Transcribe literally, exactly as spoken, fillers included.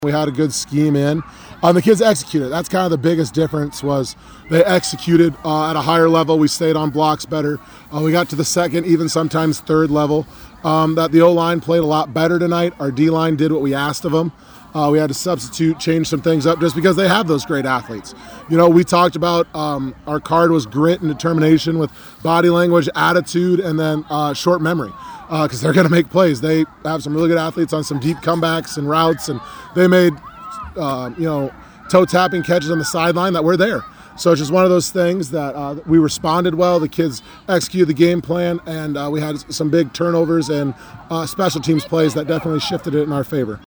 We had a good scheme in. Um, the kids executed. That's kind of the biggest difference was they executed uh, at a higher level. We stayed on blocks better. Uh, we got to the second, even sometimes third level. Um, that the O-line played a lot better tonight. Our D-line did what we asked of them. Uh, we had to substitute, change some things up just because they have those great athletes. You know, we talked about um, our card was grit and determination with body language, attitude, and then uh, short memory. Because uh, they're going to make plays. They have some really good athletes on some deep comebacks and routes, and they made, uh, you know, toe-tapping catches on the sideline that were there. So it's just one of those things that uh, we responded well. The kids executed the game plan, and uh, we had some big turnovers and uh, special teams plays that definitely shifted it in our favor.